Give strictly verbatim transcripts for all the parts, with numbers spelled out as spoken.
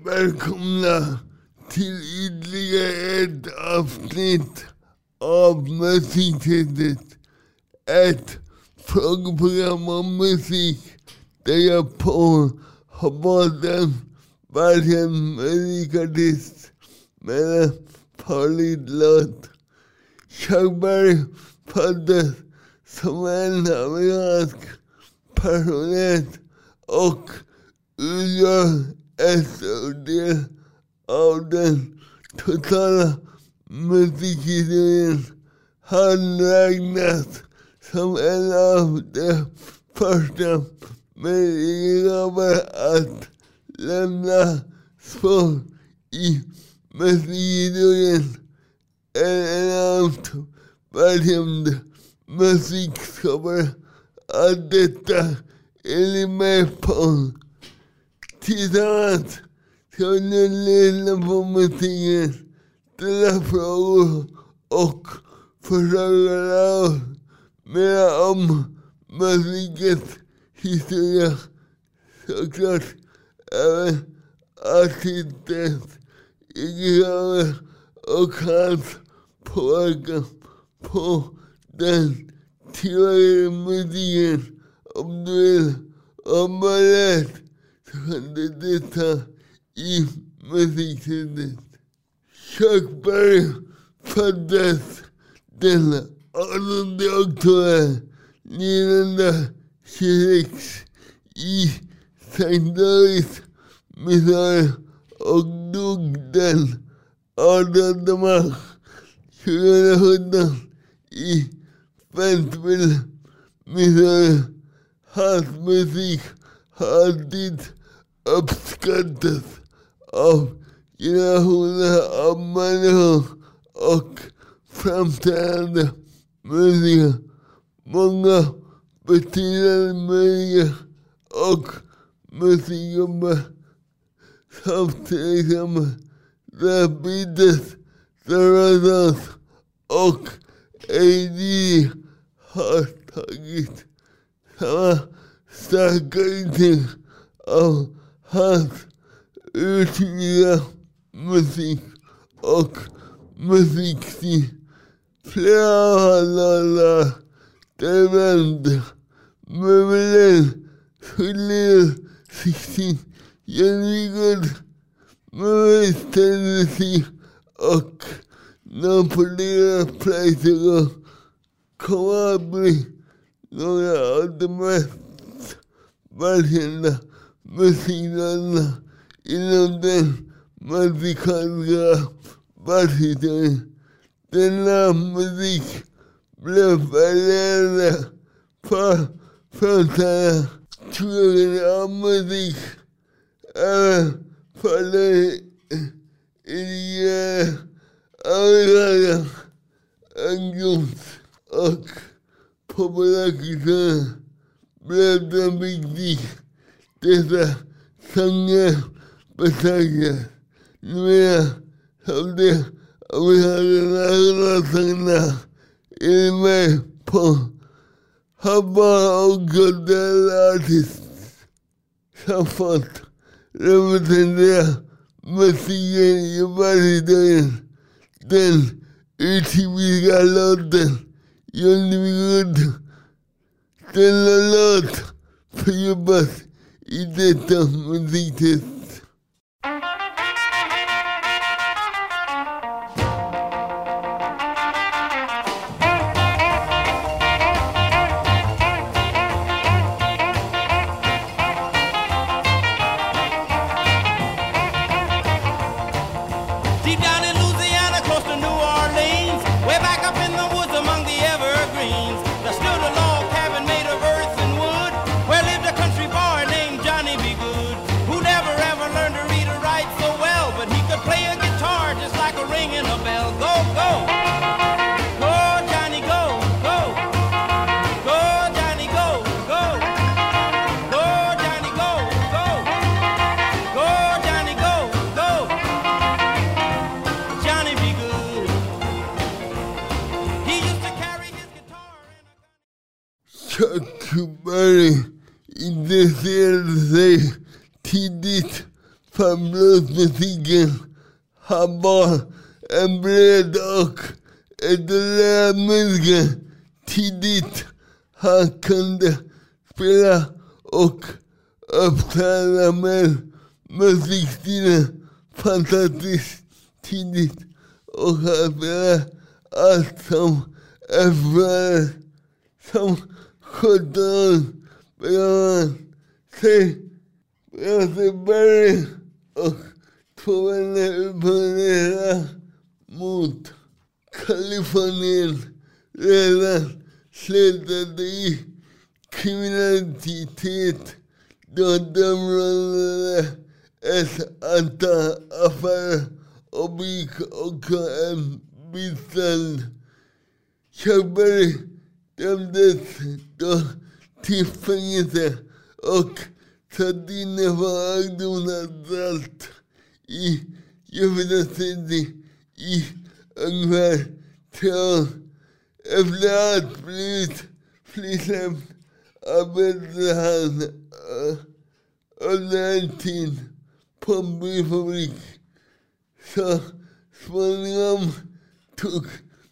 Välkomna till ytterligare ett avsnitt av Musiktestet. Ett frågeprogram om musik där jag på har valt en varsin musikartist med en favoritlåt. Chuck Berry föddes som en amerikansk personlighet och utgör en stor del av den totala musikhistorien. Han räknas som en av de första musikgrabbar att lämna spår i musikhistorien. En av de världskända musikskapare att detta är med på. Tillsammans ska ni lyssna på musiken, ställa frågor och försöka lära oss mer om musikens historia. Såklart även artistens egenskaper och hans påverkan på den tidigare musiken. Om du vill ha möjlighet så kan du delta i Musiktestet. Chuck Berry föddes den artonde oktober nittonhundratjugosex i Saint Louis, Missouri och dog den artonde mars tjugosjutton i Fayetteville, Missouri. Hans musik har alltid uppskattats av generationer av människor och framträdande musiker. Många betydande musiker och musikgrupper som till exempel The Beatles, The Ramones och A D har tagit samma starka intryck av hans urtida musik och musikstil. Flera av hans låtar, däribland Marilyn, Soleil sexton, Johnny Good, Memphis, Tennessee och Napoleon Placido kommer att bli några av de mest välkända musiklåtarna inom den musikaliska världshistorien. Denna musik blev välgörande för framtida typer av musik, även för den ideella amerikanska ungdoms- och populärkulturen blev den viktig. Dessa sånger betraktas numera som de amerikanska sångerna är med på Habbar och kulturella artister som fått representera musiken i världshistorien. Den urtypiska låten Johnny Good. Denna låt fördjupas i detta musiktest. Chuck Berry intresserade sig tidigt för bluesmusiken. Han var en bred och etablerad musiker tidigt. Han kunde spela och uppträda med musikstilen fantastiskt tidigt och han spelade allt som efter som sjutton började sig Göteborg och två vänner imponera mot Kalifornien redan slutade i kriminalitet då de rullade ett antal affärer och begick också en misshandel. Körberg dömdes då till fängelse och satt inne för ungdomsanstalt i Jönköping i ungefär tre år. Efter att blivit frisläppt arbetade han uh, under en tid på en bilfabrik. Så småningom tog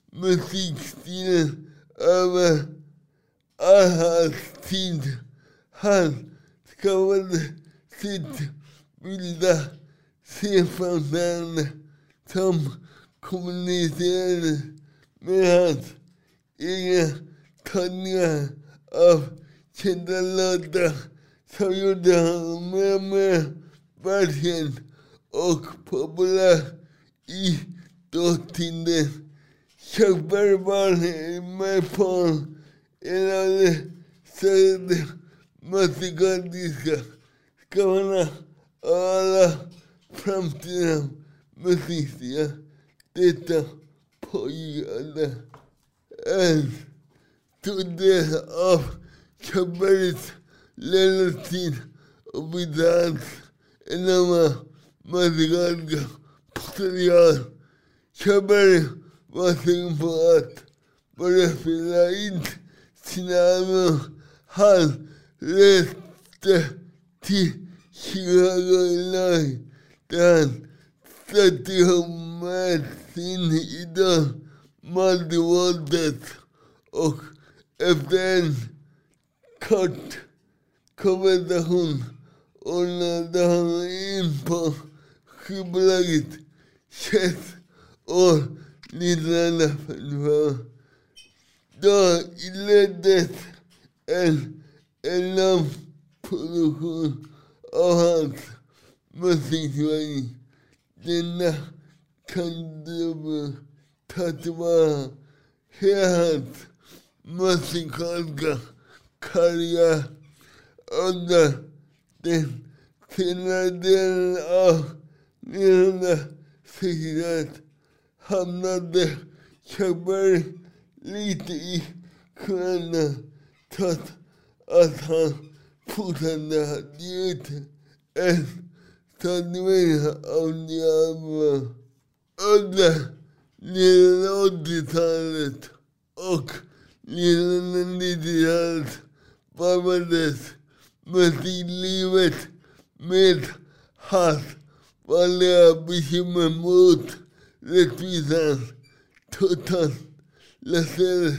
musikstilen över all hans tid. Han skapade sitt vilda scenframträdande som kommunicerade med hans egna tagningar av kända låtar som gjorde honom mer och mer världskänd och populär i dåtiden. Körberg var med på en av de större musikaliska skalorna av alla framtida musikstilar. Detta pågick en stor del av Körbergs levnadstid och vidare hans enorma musikaliska potential. Körberg var sugen på att börja spela in sina album. Han reste till Chicago, Illinois, där han satte ihop med sin idol Muddy Waters och efter en kort konversation ordnade han in på skivbolaget Chess år nittonhundrafyrtiofem. Då inleddes en enorm produktion av hans musikväg. Denna kan du ta tillvara hela hans musikaliska karriär under den senare delen av nittonhundrasextiotalet. Hamnade Körberg lite i skyarna trots att han fortfarande hade gjort en stadig av nya album. Under nittonhundraåttiotalet och nittonhundranittiotalet varvades musiklivet med hans vanliga bekymmer mot rättvisan. Totalt lanserades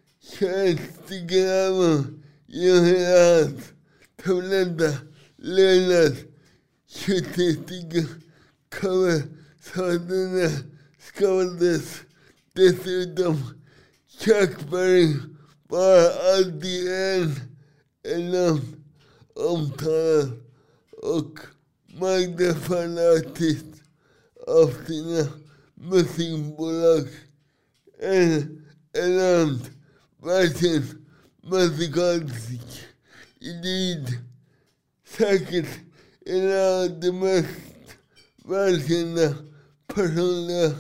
tjänstegraven genom hela hans turbulenta levnad. tjugotre stycken coverskadorna skapades dessutom. Körberg var alltid en enormt omtalad och marknadsförd artist av sina musikbolag. En enormt världskänd musikalisk individ. Säkert en av de mest välkända personliga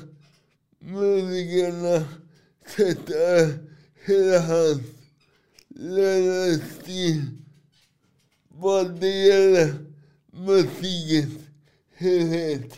musikerna sett är hela hans levnadsstil vad det gäller musikens helhet.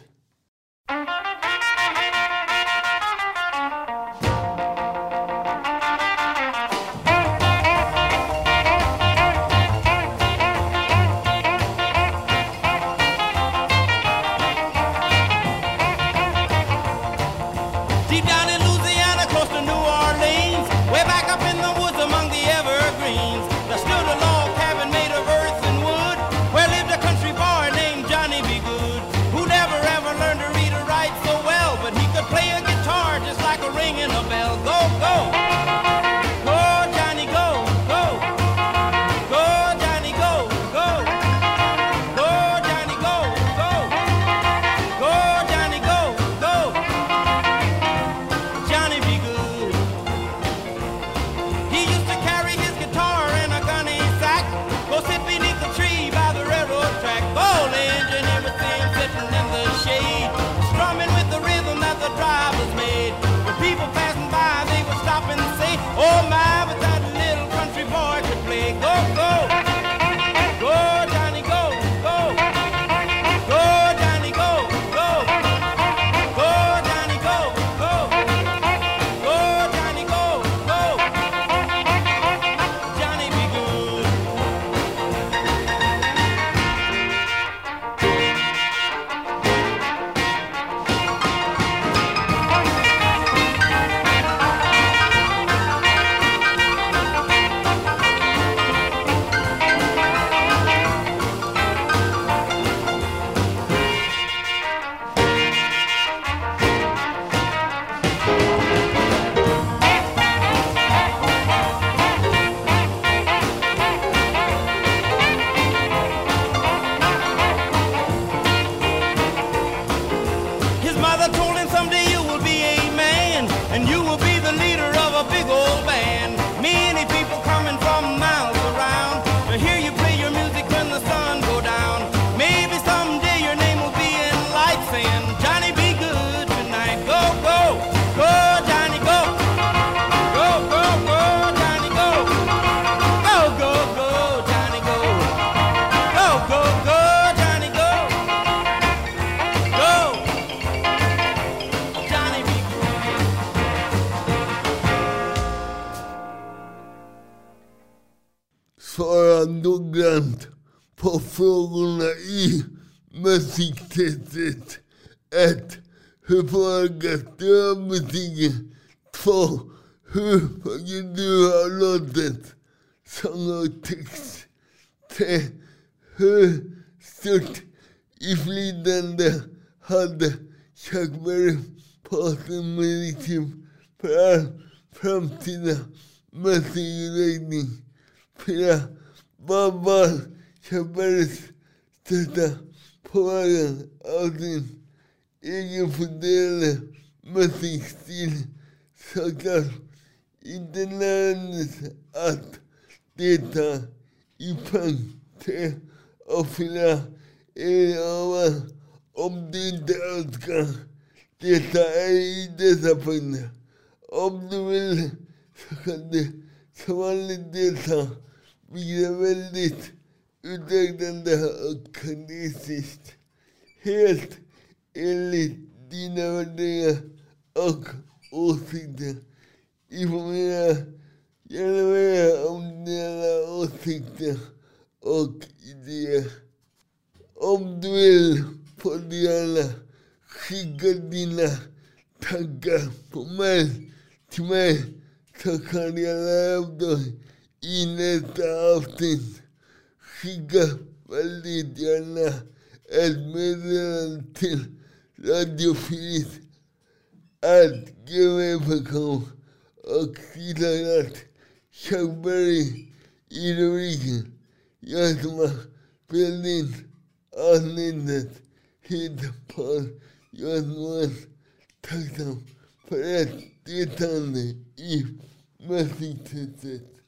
noggrant på frågorna i musiktestet. ett. Hur påverkas du av musiken? två. Hur följer du av låten, sång och text? tre. Hur stort inflytande hade Chuck Berry på sin musik för framtida musikutveckling? fyra. Vad var Chuck Berrys största påverkan av sin egenfunderande musikstil? Såklart inte nödvändigt att delta i punk. tre och fyra. Är om du inte önskar delta i dessa punkter. Om du vill så kan du som vanligt delta, vilket är väldigt utvecklande och karaktäristiskt. Helt enligt dina värderingar och åsikter. Informera gärna mer om dina åsikter och idéer. Om du vill får du gärna skicka dina tankar på mig till mig, så kan jag lära upp dem i nästa avsnitt. Skicka väldigt gärna ett meddelande till radiofyris at gmail punkt com och skriva att Chuck Berry i rubriken. Jag som har spelat in avsnittet heter Paul. Jag är tacksam för ett deltagande i musiktestet.